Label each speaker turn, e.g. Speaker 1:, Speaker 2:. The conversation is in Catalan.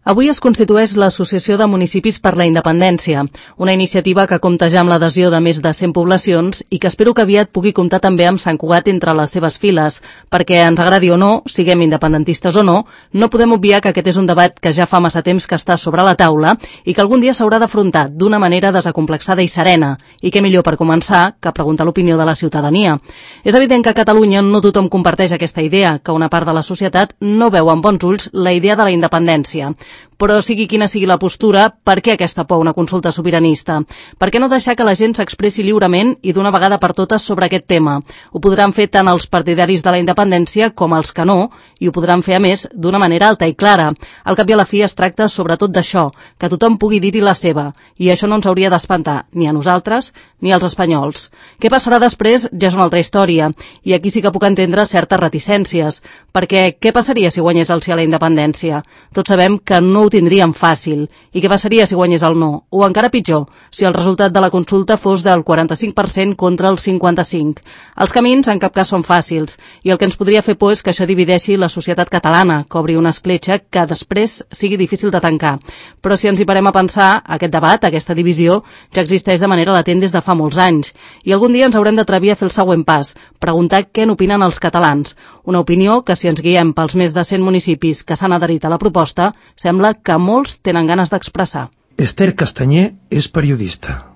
Speaker 1: Avui es constitueix l'Associació de Municipis per la Independència, una iniciativa que compta ja amb l'adhesió de més de 100 poblacions i que espero que aviat pugui comptar també amb Sant Cugat entre les seves files, perquè ens agradi o no, siguem independentistes o no, no podem obviar que aquest és un debat que ja fa massa temps que està sobre la taula i que algun dia s'haurà d'afrontar d'una manera desacomplexada i serena, i què millor per començar que preguntar l'opinió de la ciutadania. És evident que a Catalunya no tothom comparteix aquesta idea, que una part de la societat no veu amb bons ulls la idea de la independència. Però sigui quina sigui la postura, per què aquesta por a una consulta sobiranista? Per què no deixar que la gent s'expressi lliurement i d'una vegada per totes sobre aquest tema? Ho podran fer tant els partidaris de la independència com els que no, i ho podran fer a més d'una manera alta i clara. Al cap i a la fi es tracta sobretot d'això, que tothom pugui dir-hi la seva, i això no ens hauria d'espantar, ni a nosaltres ni als espanyols. Què passarà després ja és una altra història, i aquí sí que puc entendre certes reticències, perquè què passaria si guanyés el sí a la independència? Tots sabem que no ho tindríem fàcil. I què passaria si guanyés el no? O encara pitjor, si el resultat de la consulta fos del 45% contra el 55%. Els camins en cap cas són fàcils, i el que ens podria fer por és que això divideixi la societat catalana, que obri una escletxa que després sigui difícil de tancar. Però si ens hi parem a pensar, aquest debat, aquesta divisió, ja existeix de manera latent des de fa molts anys. I algun dia ens haurem d'atrevir a fer el següent pas, preguntar què n'opinen els catalans. Una opinió que, si ens guiem pels més de 100 municipis que s'han adherit a la proposta, sembla que molts tenen ganes d'expressar.
Speaker 2: Esther Castanyer és periodista.